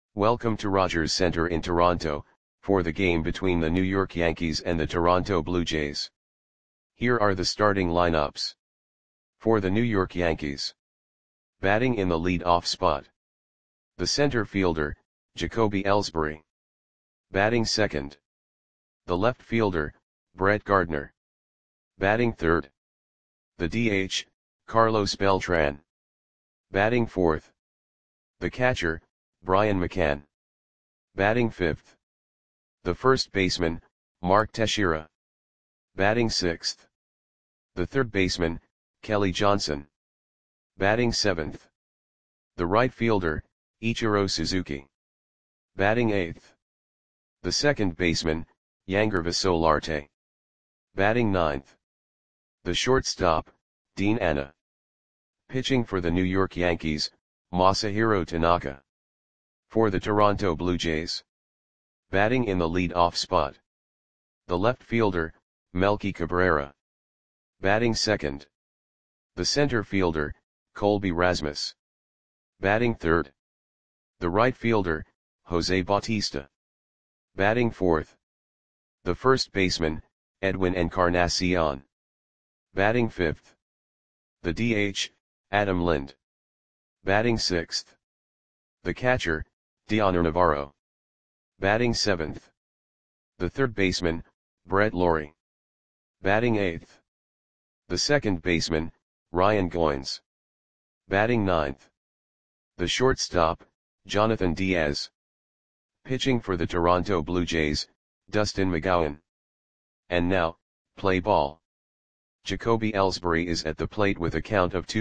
Welcome to Rogers Centre in Toronto, for the game between the New York Yankees and the Toronto Blue Jays. Here are the starting lineups. For the New York Yankees. Batting in the lead-off spot. The center fielder, Jacoby Ellsbury. Batting second. The left fielder, Brett Gardner. Batting third. The DH, Carlos Beltran. Batting fourth. The catcher, Brian McCann. Batting fifth. The first baseman, Mark Teixeira. Batting sixth. The third baseman, Kelly Johnson. Batting seventh. The right fielder, Ichiro Suzuki. Batting eighth. The second baseman, Yangervis Solarte. Batting ninth. The shortstop, Dean Anna. Pitching for the New York Yankees, Masahiro Tanaka. For the Toronto Blue Jays. Batting in the lead-off spot. The left fielder, Melky Cabrera. Batting second. The center fielder, Colby Rasmus. Batting third. The right fielder, Jose Bautista. Batting fourth. The first baseman, Edwin Encarnacion. Batting fifth. The DH, Adam Lind. Batting sixth. The catcher, Dioner Navarro. Batting seventh. The third baseman, Brett Lawrie. Batting eighth. The second baseman, Ryan Goins. Batting ninth. The shortstop, Jonathan Diaz. Pitching for the Toronto Blue Jays, Dustin McGowan. And now, play ball. Jacoby Ellsbury is at the plate with a count of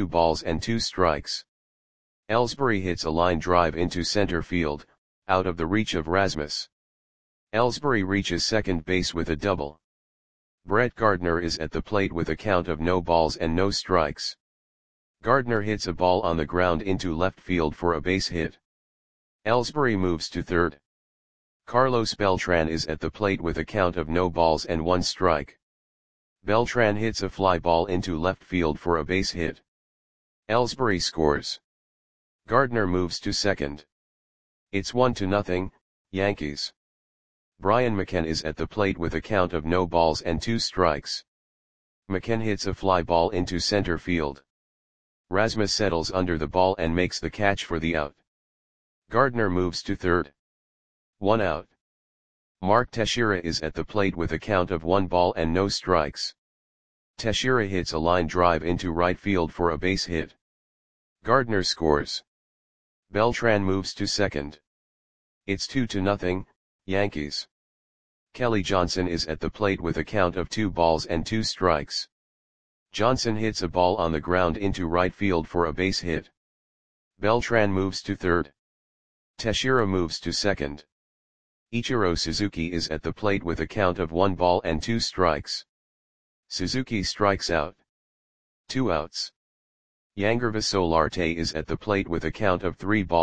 2-2. Ellsbury hits a line drive into center field, out of the reach of Rasmus. Ellsbury reaches second base with a double. Brett Gardner is at the plate with a count of 0-0. Gardner hits a ball on the ground into left field for a base hit. Ellsbury moves to third. Carlos Beltran is at the plate with a count of 0-1. Beltran hits a fly ball into left field for a base hit. Ellsbury scores. Gardner moves to second. It's 1-0, Yankees. Brian McCann is at the plate with a count of 0-2. McCann hits a fly ball into center field. Rasmus settles under the ball and makes the catch for the out. Gardner moves to third. 1 out. Mark Teixeira is at the plate with a count of 1-0. Teixeira hits a line drive into right field for a base hit. Gardner scores. Beltran moves to second. It's 2-0, Yankees. Kelly Johnson is at the plate with a count of 2-2. Johnson hits a ball on the ground into right field for a base hit. Beltran moves to third. Teixeira moves to second. Ichiro Suzuki is at the plate with a count of 1-2. Suzuki strikes out. 2 outs. Yangervis Solarte is at the plate with a count of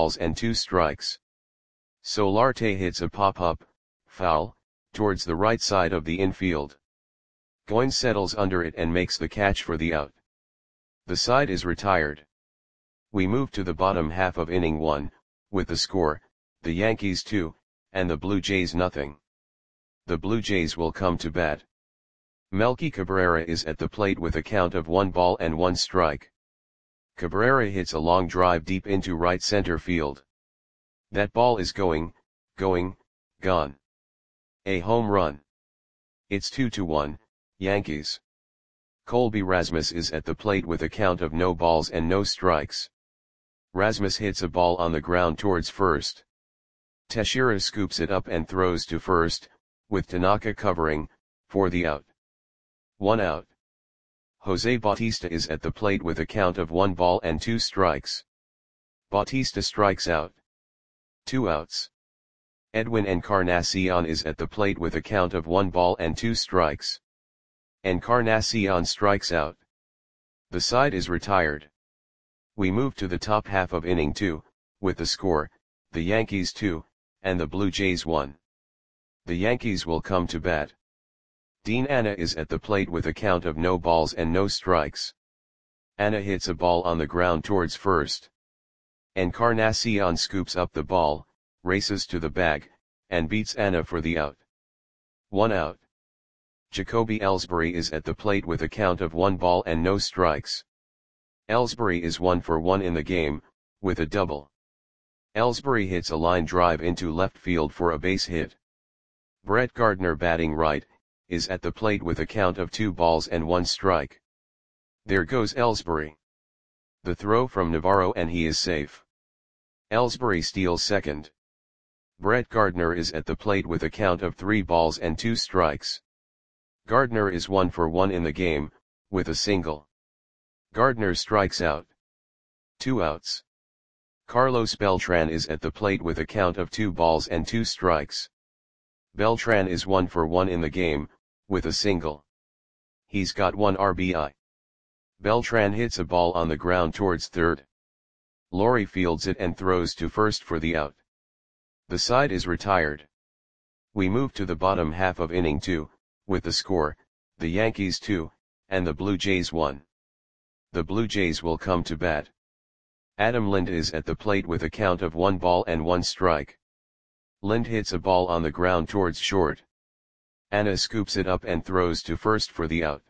3-2. Solarte hits a pop-up, foul, towards the right side of the infield. Goins settles under it and makes the catch for the out. The side is retired. We move to the bottom half of inning 1, with the score, the Yankees 2, and the Blue Jays 0. The Blue Jays will come to bat. Melky Cabrera is at the plate with a count of 1-1. Cabrera hits a long drive deep into right center field. That ball is going, gone. A home run. It's 2-1, Yankees. Colby Rasmus is at the plate with a count of 0-0. Rasmus hits a ball on the ground towards first. Teixeira scoops it up and throws to first, with Tanaka covering, for the out. 1 out. Jose Bautista is at the plate with a count of 1-2. Bautista strikes out. 2 outs. Edwin Encarnacion is at the plate with a count of 1-2. Encarnacion strikes out. The side is retired. We move to the top half of inning 2, with the score, the Yankees 2, and the Blue Jays 1. The Yankees will come to bat. Dean Anna is at the plate with a count of 0-0. Anna hits a ball on the ground towards first. Encarnacion scoops up the ball, races to the bag, and beats Anna for the out. 1 out. Jacoby Ellsbury is at the plate with a count of 1 ball and no strikes. Ellsbury is 1 for 1 in the game, with a double. Ellsbury hits a line drive into left field for a base hit. Brett Gardner, batting right, is at the plate with a count of 2 balls and 1 strike. There goes Ellsbury. The throw from Navarro and he is safe. Ellsbury steals second. Brett Gardner is at the plate with a count of 3 balls and 2 strikes. Gardner is 1 for 1 in the game, with a single. Gardner strikes out. 2 outs. Carlos Beltran is at the plate with a count of 2 balls and 2 strikes. Beltran is 1 for 1 in the game, with a single. He's got 1 RBI. Beltran hits a ball on the ground towards third. Lowry fields it and throws to first for the out. The side is retired. We move to the bottom half of inning 2, with the score, the Yankees 2, and the Blue Jays 1. The Blue Jays will come to bat. Adam Lind is at the plate with a count of 1 ball and 1 strike. Lind hits a ball on the ground towards short. Anna scoops it up and throws to first for the out.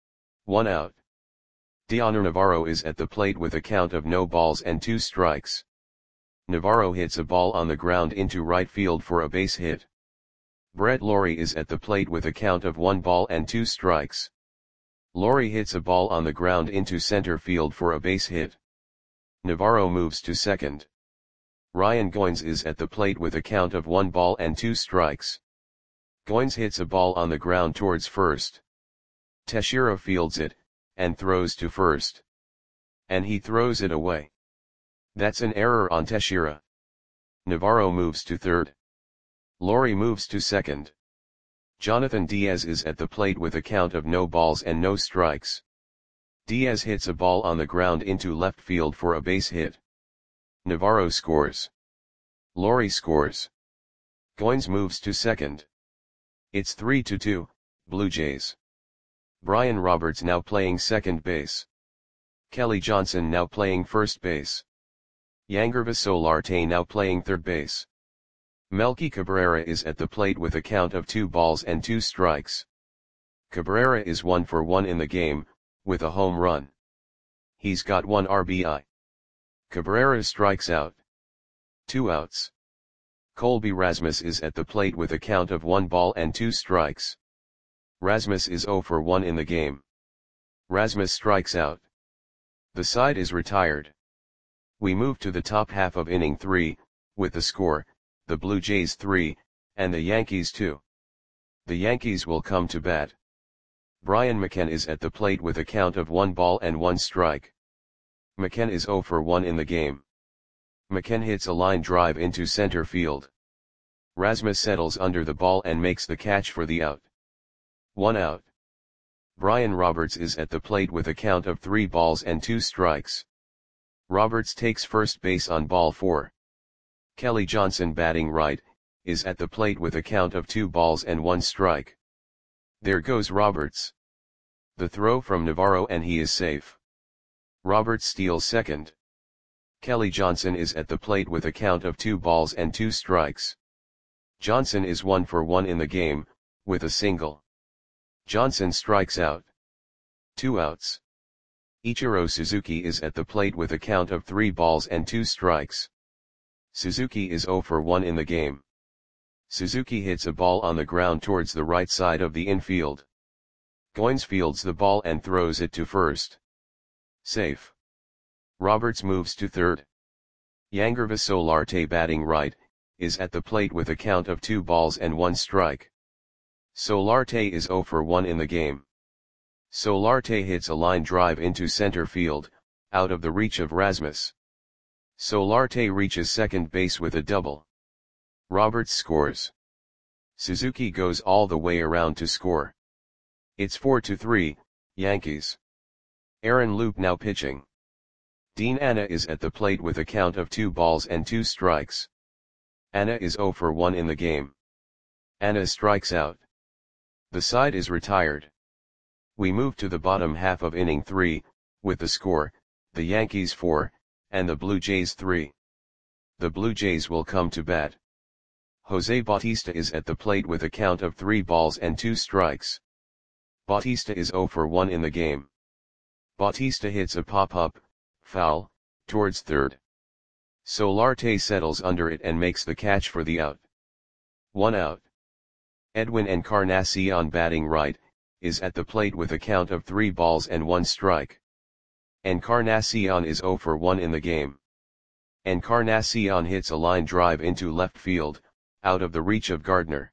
1 out. Dioner Navarro is at the plate with a count of no balls and 2 strikes. Navarro hits a ball on the ground into right field for a base hit. Brett Lawrie is at the plate with a count of 1 ball and 2 strikes. Lawrie hits a ball on the ground into center field for a base hit. Navarro moves to second. Ryan Goins is at the plate with a count of 1 ball and 2 strikes. Goins hits a ball on the ground towards first. Teixeira fields it, and throws to first. And he throws it away. That's an error on Teixeira. Navarro moves to third. Lawrie moves to second. Jonathan Diaz is at the plate with a count of no balls and no strikes. Diaz hits a ball on the ground into left field for a base hit. Navarro scores. Lawrie scores. Goins moves to second. It's 3-2, Blue Jays. Brian Roberts now playing second base. Kelly Johnson now playing first base. Yangervis Solarte now playing third base. Melky Cabrera is at the plate with a count of 2 balls and 2 strikes. Cabrera is 1 for 1 in the game, with a home run. He's got 1 RBI. Cabrera strikes out. 2 outs. Colby Rasmus is at the plate with a count of 1 ball and 2 strikes. Rasmus is 0 for 1 in the game. Rasmus strikes out. The side is retired. We move to the top half of inning 3, with the score, the Blue Jays 3, and the Yankees 2. The Yankees will come to bat. Brian McKenna is at the plate with a count of 1 ball and 1 strike. McKenna is 0 for 1 in the game. McKenna hits a line drive into center field. Rasmus settles under the ball and makes the catch for the out. 1 out. Brian Roberts is at the plate with a count of 3 balls and 2 strikes. Roberts takes first base on ball 4. Kelly Johnson, batting right, is at the plate with a count of 2 balls and 1 strike. There goes Roberts. The throw from Navarro and he is safe. Roberts steals second. Kelly Johnson is at the plate with a count of 2 balls and 2 strikes. Johnson is 1 for 1 in the game, with a single. Johnson strikes out. 2 outs. Ichiro Suzuki is at the plate with a count of 3 balls and 2 strikes. Suzuki is 0 for 1 in the game. Suzuki hits a ball on the ground towards the right side of the infield. Goins fields the ball and throws it to first. Safe. Roberts moves to third. Yangervis Solarte, batting right, is at the plate with a count of 2 balls and 1 strike. Solarte is 0 for 1 in the game. Solarte hits a line drive into center field, out of the reach of Rasmus. Solarte reaches second base with a double. Roberts scores. Suzuki goes all the way around to score. It's 4-3, Yankees. Aaron Loup now pitching. Dean Anna is at the plate with a count of 2 balls and 2 strikes. Anna is 0 for 1 in the game. Anna strikes out. The side is retired. We move to the bottom half of inning 3, with the score, the Yankees 4, and the Blue Jays 3. The Blue Jays will come to bat. Jose Bautista is at the plate with a count of 3 balls and 2 strikes. Bautista is 0 for 1 in the game. Bautista hits a pop-up, foul, towards third. Solarte settles under it and makes the catch for the out. 1 out. Edwin Encarnacion, batting right, is at the plate with a count of 3 balls and 1 strike. Encarnacion is 0 for 1 in the game. Encarnacion hits a line drive into left field, out of the reach of Gardner.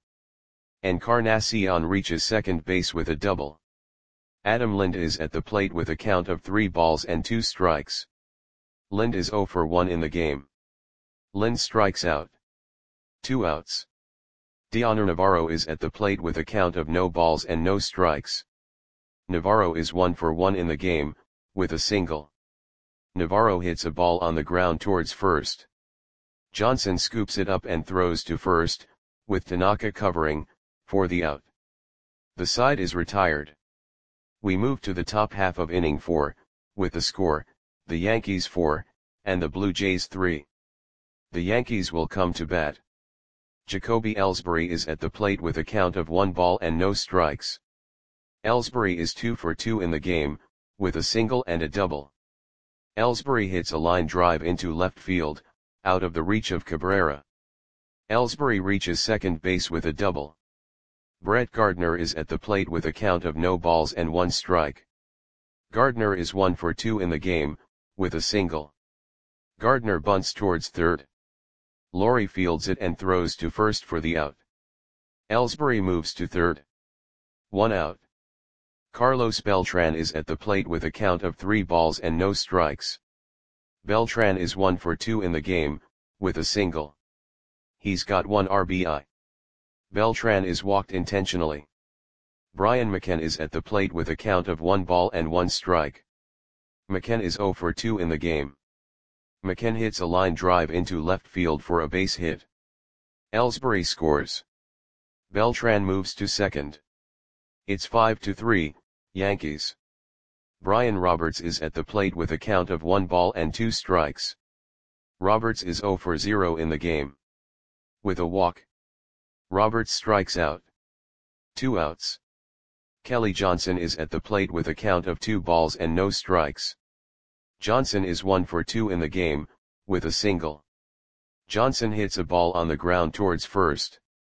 Encarnacion reaches second base with a double. Adam Lind is at the plate with a count of 3 balls and 2 strikes. Lind is 0 for 1 in the game. Lind strikes out. 2 outs. Dioner Navarro is at the plate with a count of no balls and no strikes. Navarro is 1 for 1 in the game, with a single. Navarro hits a ball on the ground towards first. Johnson scoops it up and throws to first, with Tanaka covering, for the out. The side is retired. We move to the top half of inning 4, with the score, the Yankees 4, and the Blue Jays 3. The Yankees will come to bat. Jacoby Ellsbury is at the plate with a count of 1 ball and no strikes. Ellsbury is 2 for 2 in the game, with a single and a double. Ellsbury hits a line drive into left field, out of the reach of Cabrera. Ellsbury reaches second base with a double. Brett Gardner is at the plate with a count of no balls and 1 strike. Gardner is 1 for 2 in the game, with a single. Gardner bunts towards third. Laurie fields it and throws to first for the out. Ellsbury moves to third. 1 out. Carlos Beltran is at the plate with a count of 3 balls and no strikes. Beltran is 1 for 2 in the game, with a single. He's got 1 RBI. Beltran is walked intentionally. Brian McKenna is at the plate with a count of 1 ball and 1 strike. McKenna is 0 for 2 in the game. McKenna hits a line drive into left field for a base hit. Ellsbury scores. Beltran moves to second. It's 5-3, Yankees. Brian Roberts is at the plate with a count of 1 ball and 2 strikes. Roberts is 0 for 0 in the game. With a walk, Roberts strikes out. 2 outs. Kelly Johnson is at the plate with a count of 2 balls and no strikes. Johnson is 1 for 2 in the game, with a single. Johnson hits a ball on the ground towards first.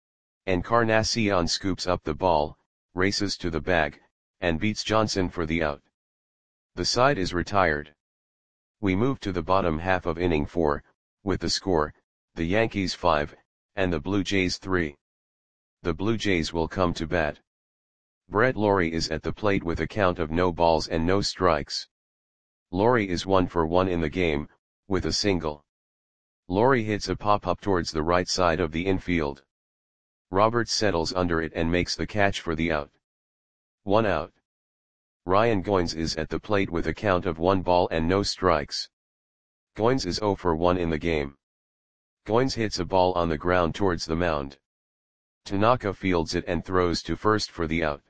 Encarnacion scoops up the ball, races to the bag, and beats Johnson for the out. The side is retired. We move to the bottom half of inning 4, with the score, the Yankees 5, and the Blue Jays 3. The Blue Jays will come to bat. Brett Laurie is at the plate with a count of no balls and no strikes. Laurie is 1 for 1 in the game, with a single. Laurie hits a pop-up towards the right side of the infield. Roberts settles under it and makes the catch for the out. 1 out. Ryan Goins is at the plate with a count of 1 ball and no strikes. Goins is 0 for 1 in the game. Goins hits a ball on the ground towards the mound. Tanaka fields it and throws to first for the out.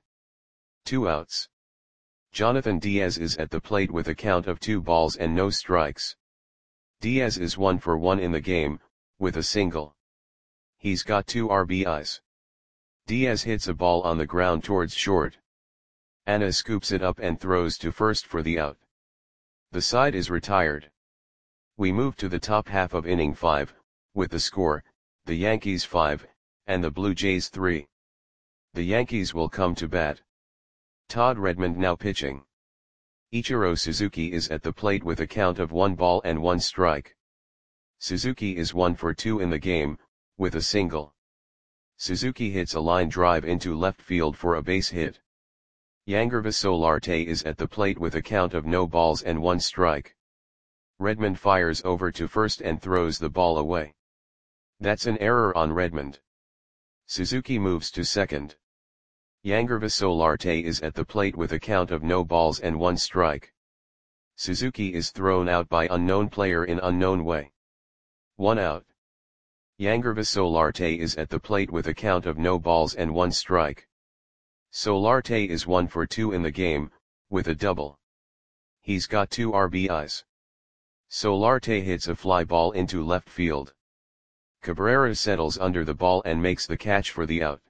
2 outs. Jonathan Diaz is at the plate with a count of 2 balls and no strikes. Diaz is 1 for 1 in the game, with a single. He's got 2 RBIs. Diaz hits a ball on the ground towards short. Anna scoops it up and throws to first for the out. The side is retired. We move to the top half of inning 5, with the score, the Yankees 5, and the Blue Jays 3. The Yankees will come to bat. Todd Redmond now pitching. Ichiro Suzuki is at the plate with a count of 1 ball and 1 strike. Suzuki is 1 for 2 in the game, with a single. Suzuki hits a line drive into left field for a base hit. Yangervis Solarte is at the plate with a count of no balls and 1 strike. Redmond fires over to first and throws the ball away. That's an error on Redmond. Suzuki moves to second. Yangervis Solarte is at the plate with a count of no balls and 1 strike. Suzuki is thrown out by unknown player in unknown way. 1 out. Yangervis Solarte is at the plate with a count of no balls and 1 strike. Solarte is 1 for 2 in the game, with a double. He's got 2 RBIs. Solarte hits a fly ball into left field. Cabrera settles under the ball and makes the catch for the out.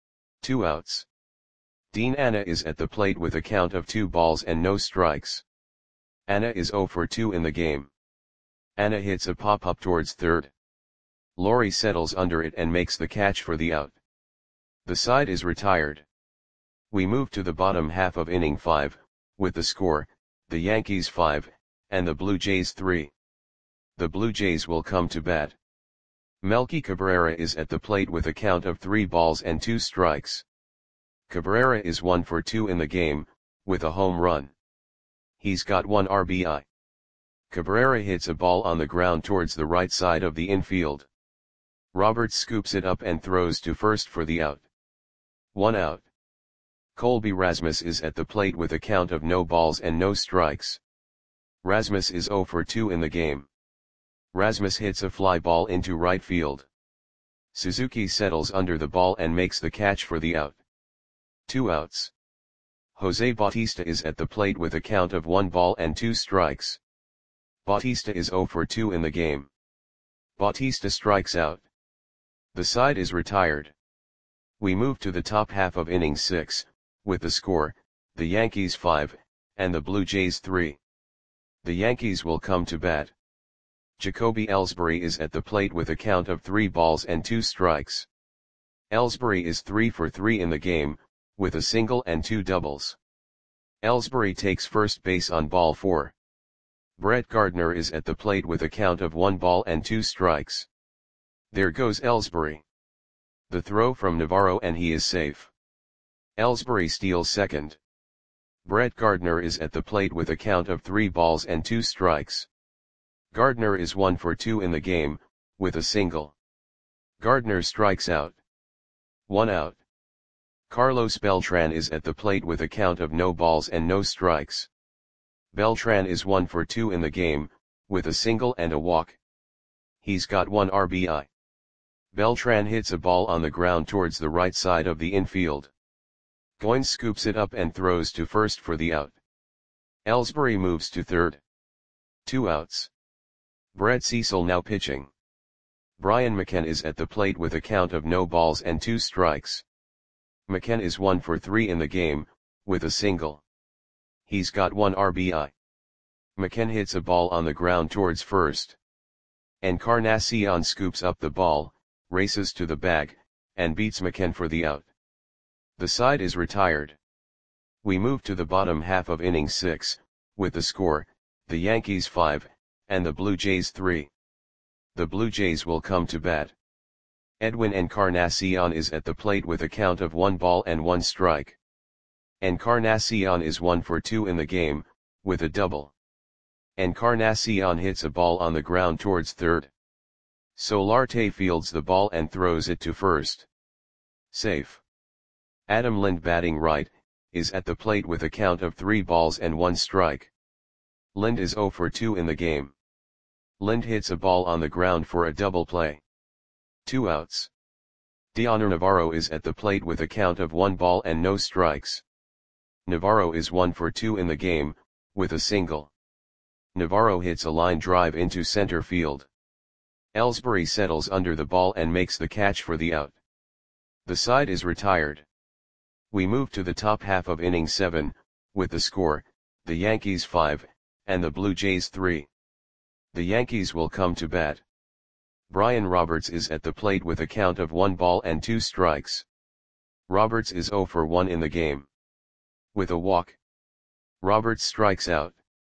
2 outs. Dean Anna is at the plate with a count of 2 balls and no strikes. Anna is 0 for 2 in the game. Anna hits a pop-up towards third. Laurie settles under it and makes the catch for the out. The side is retired. We move to the bottom half of inning 5, with the score, the Yankees 5, and the Blue Jays 3. The Blue Jays will come to bat. Melky Cabrera is at the plate with a count of 3 balls and 2 strikes. Cabrera is 1 for 2 in the game, with a home run. He's got 1 RBI. Cabrera hits a ball on the ground towards the right side of the infield. Roberts scoops it up and throws to first for the out. 1 out. Colby Rasmus is at the plate with a count of no balls and no strikes. Rasmus is 0 for 2 in the game. Rasmus hits a fly ball into right field. Suzuki settles under the ball and makes the catch for the out. 2 outs. Jose Bautista is at the plate with a count of 1 ball and 2 strikes. Bautista is 0 for 2 in the game. Bautista strikes out. The side is retired. We move to the top half of inning 6, with the score, the Yankees 5, and the Blue Jays 3. The Yankees will come to bat. Jacoby Ellsbury is at the plate with a count of 3 balls and 2 strikes. Ellsbury is 3 for 3 in the game, with a single and 2 doubles. Ellsbury takes first base on ball 4. Brett Gardner is at the plate with a count of 1 ball and 2 strikes. There goes Ellsbury. The throw from Navarro and he is safe. Ellsbury steals second. Brett Gardner is at the plate with a count of 3 balls and 2 strikes. Gardner is 1 for 2 in the game, with a single. Gardner strikes out. 1 out. Carlos Beltran is at the plate with a count of no balls and no strikes. Beltran is 1 for 2 in the game, with a single and a walk. He's got 1 RBI. Beltran hits a ball on the ground towards the right side of the infield. Goins scoops it up and throws to first for the out. Ellsbury moves to third. 2 outs. Brett Cecil now pitching. Brian McCann is at the plate with a count of no balls and 2 strikes. McCann is 1 for 3 in the game, with a single. He's got 1 RBI. McCann hits a ball on the ground towards first. Encarnacion scoops up the ball, races to the bag, and beats McCann for the out. The side is retired. We move to the bottom half of inning 6, with the score, the Yankees 5, and the Blue Jays 3. The Blue Jays will come to bat. Edwin Encarnacion is at the plate with a count of 1 ball and 1 strike. Encarnacion is 1 for 2 in the game, with a double. Encarnacion hits a ball on the ground towards third. Solarte fields the ball and throws it to first. Safe. Adam Lind, batting right, is at the plate with a count of 3 balls and 1 strike. Lind is 0 for 2 in the game. Lind hits a ball on the ground for a double play. 2 outs. Dioner Navarro is at the plate with a count of 1 ball and no strikes. Navarro is 1 for 2 in the game, with a single. Navarro hits a line drive into center field. Ellsbury settles under the ball and makes the catch for the out. The side is retired. We move to the top half of inning 7, with the score, the Yankees 5, and the Blue Jays 3. The Yankees will come to bat. Brian Roberts is at the plate with a count of 1 ball and 2 strikes. Roberts is 0 for 1 in the game. With a walk. Roberts strikes out.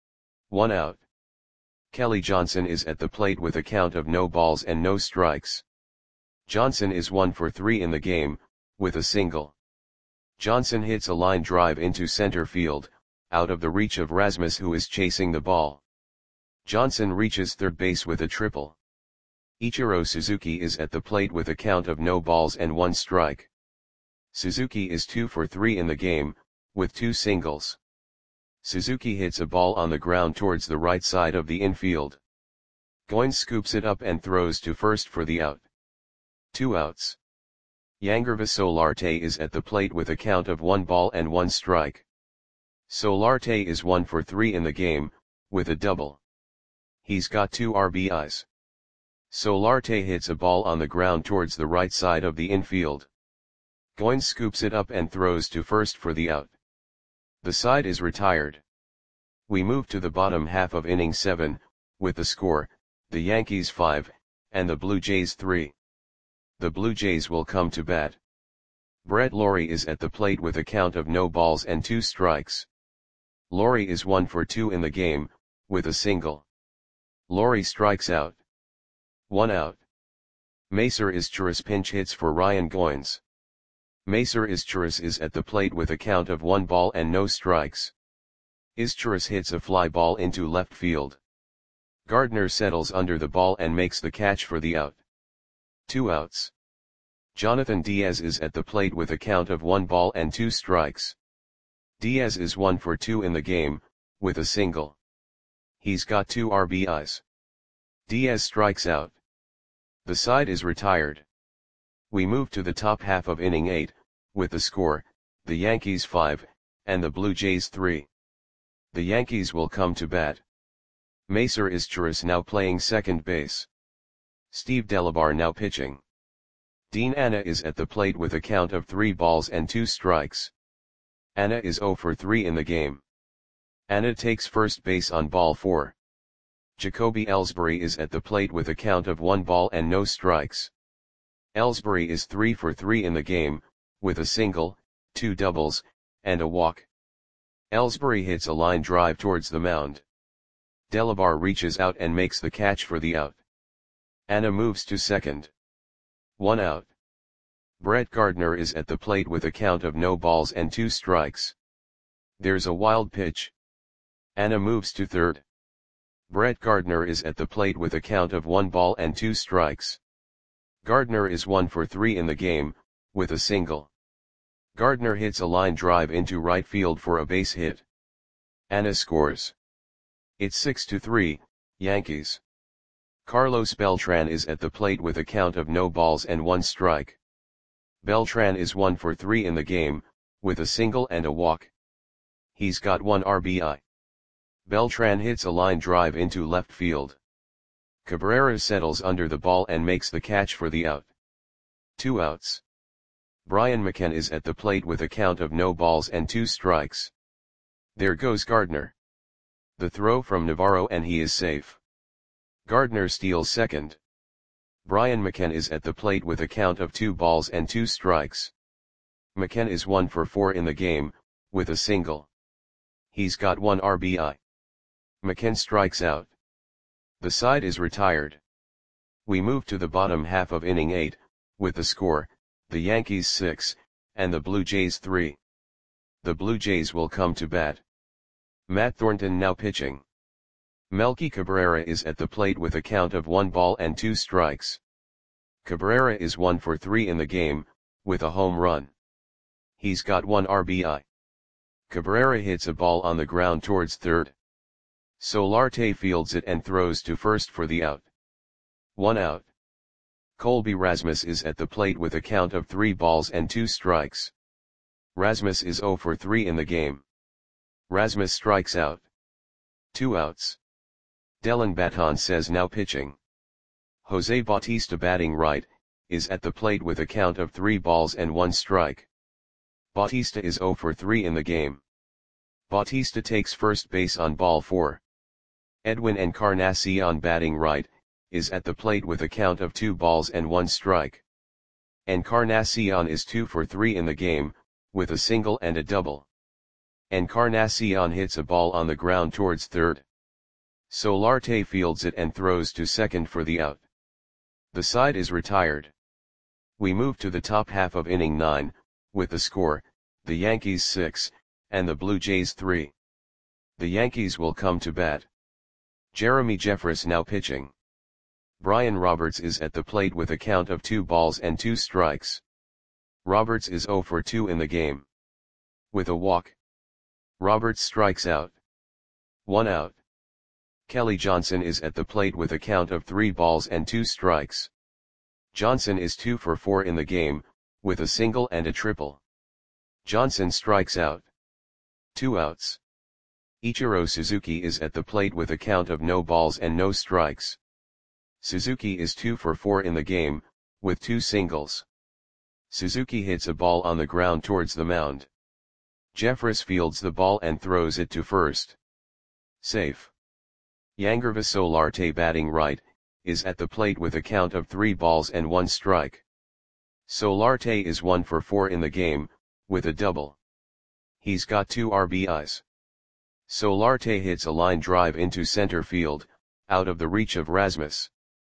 1 out. Kelly Johnson is at the plate with a count of no balls and no strikes. Johnson is 1 for 3 in the game, with a single. Johnson hits a line drive into center field, out of the reach of Rasmus, who is chasing the ball. Johnson reaches third base with a triple. Ichiro Suzuki is at the plate with a count of no balls and 1 strike. Suzuki is 2 for 3 in the game, with 2 singles. Suzuki hits a ball on the ground towards the right side of the infield. Goins scoops it up and throws to first for the out. 2 outs. Yangervis Solarte is at the plate with a count of 1 ball and 1 strike. Solarte is 1 for 3 in the game, with a double. He's got 2 RBIs. Solarte hits a ball on the ground towards the right side of the infield. Goins scoops it up and throws to first for the out. The side is retired. We move to the bottom half of inning 7, with the score, the Yankees 5, and the Blue Jays 3. The Blue Jays will come to bat. Brett Lawrie is at the plate with a count of no balls and 2 strikes. Lawrie is 1 for 2 in the game, with a single. Lawrie strikes out. 1 out. Macer Izturis pinch hits for Ryan Goins. Macer Izturis is at the plate with a count of 1 ball and no strikes. Izturis hits a fly ball into left field. Gardner settles under the ball and makes the catch for the out. 2 outs. Jonathan Diaz is at the plate with a count of 1 ball and 2 strikes. Diaz is 1 for 2 in the game, with a single. He's got 2 RBIs. Diaz strikes out. The side is retired. We move to the top half of inning 8, with the score, the Yankees 5, and the Blue Jays 3. The Yankees will come to bat. Macer Izturis now playing second base. Steve Delabar now pitching. Dean Anna is at the plate with a count of 3 balls and 2 strikes. Anna is 0 for 3 in the game. Anna takes first base on ball 4. Jacoby Ellsbury is at the plate with a count of 1 ball and no strikes. Ellsbury is 3 for 3 in the game, with a single, 2 doubles, and a walk. Ellsbury hits a line drive towards the mound. Delabar reaches out and makes the catch for the out. Anna moves to second. 1 out. Brett Gardner is at the plate with a count of no balls and 2 strikes. There's a wild pitch. Anna moves to third. Brett Gardner is at the plate with a count of 1 ball and 2 strikes. Gardner is 1 for 3 in the game, with a single. Gardner hits a line drive into right field for a base hit. Anna scores. It's 6-3, Yankees. Carlos Beltran is at the plate with a count of no balls and 1 strike. Beltran is 1 for 3 in the game, with a single and a walk. He's got 1 RBI. Beltran hits a line drive into left field. Cabrera settles under the ball and makes the catch for the out. 2 outs. Brian McCann is at the plate with a count of no balls and 2 strikes. There goes Gardner. The throw from Navarro and he is safe. Gardner steals second. Brian McCann is at the plate with a count of 2 balls and 2 strikes. McCann is 1 for 4 in the game, with a single. He's got 1 RBI. McCann strikes out. The side is retired. We move to the bottom half of inning 8, with the score, the Yankees 6, and the Blue Jays 3. The Blue Jays will come to bat. Matt Thornton now pitching. Melky Cabrera is at the plate with a count of 1 ball and 2 strikes. Cabrera is 1 for 3 in the game, with a home run. He's got 1 RBI. Cabrera hits a ball on the ground towards third. Solarte fields it and throws to first for the out. 1 out. Colby Rasmus is at the plate with a count of 3 balls and 2 strikes. Rasmus is 0 for 3 in the game. Rasmus strikes out. 2 outs. Dellin Betances now pitching. Jose Bautista batting right, is at the plate with a count of 3 balls and 1 strike. Bautista is 0 for 3 in the game. Bautista takes first base on ball 4. Edwin Encarnacion batting right, is at the plate with a count of 2 balls and 1 strike. Encarnacion is 2 for 3 in the game, with a single and a double. Encarnacion hits a ball on the ground towards third. Solarte fields it and throws to second for the out. The side is retired. We move to the top half of inning 9, with the score, the Yankees 6, and the Blue Jays 3. The Yankees will come to bat. Jeremy Jeffress now pitching. Brian Roberts is at the plate with a count of 2 balls and 2 strikes. Roberts is 0 for 2 in the game. With a walk. Roberts strikes out. 1 out. Kelly Johnson is at the plate with a count of 3 balls and 2 strikes. Johnson is 2 for 4 in the game, with a single and a triple. Johnson strikes out. 2 outs. Ichiro Suzuki is at the plate with a count of no balls and no strikes. Suzuki is 2 for 4 in the game, with 2 singles. Suzuki hits a ball on the ground towards the mound. Jeffress fields the ball and throws it to first. Safe. Yangervis Solarte, batting right, is at the plate with a count of 3 balls and 1 strike. Solarte is 1 for 4 in the game, with a double. He's got 2 RBIs. Solarte hits a line drive into center field, out of the reach of Rasmus.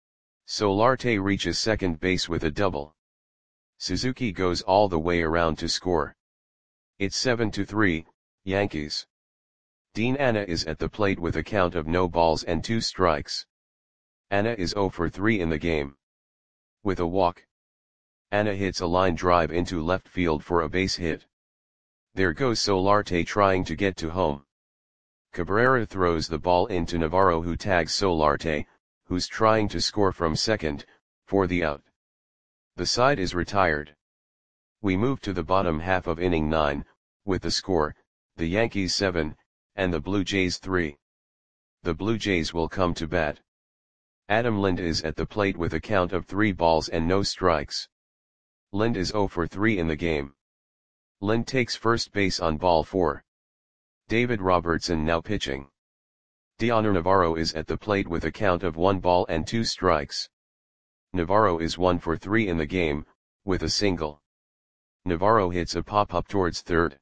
Solarte reaches second base with a double. Suzuki goes all the way around to score. It's 7-3, Yankees. Dean Anna is at the plate with a count of no balls and 2 strikes. Anna is 0 for 3 in the game. With a walk. Anna hits a line drive into left field for a base hit. There goes Solarte trying to get to home. Cabrera throws the ball into Navarro, who tags Solarte, who's trying to score from second, for the out. The side is retired. We move to the bottom half of inning 9, with the score, the Yankees 7, and the Blue Jays 3. The Blue Jays will come to bat. Adam Lind is at the plate with a count of 3 balls and no strikes. Lind is 0 for 3 in the game. Lind takes first base on ball 4. David Robertson now pitching. Dioner Navarro is at the plate with a count of 1 ball and 2 strikes. Navarro is 1 for 3 in the game, with a single. Navarro hits a pop-up towards third.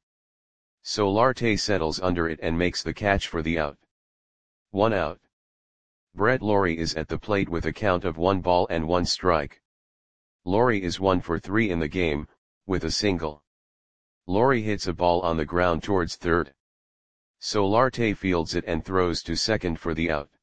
Solarte settles under it and makes the catch for the out. 1 out. Brett Lawrie is at the plate with a count of 1 ball and 1 strike. Lawrie is 1 for 3 in the game, with a single. Lawrie hits a ball on the ground towards third. Solarte fields it and throws to second for the out.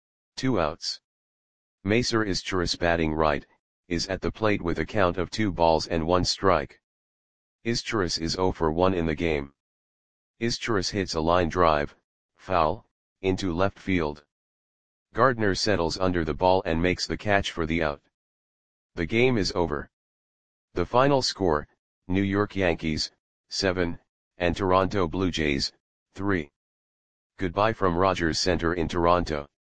2 outs. Macer Izturis, batting right, is at the plate with a count of 2 balls and 1 strike. Izturis is 0 for 1 in the game. Izturis hits a line drive, foul, into left field. Gardner settles under the ball and makes the catch for the out. The game is over. The final score, New York Yankees, 7, and Toronto Blue Jays, 3. Goodbye from Rogers Center in Toronto.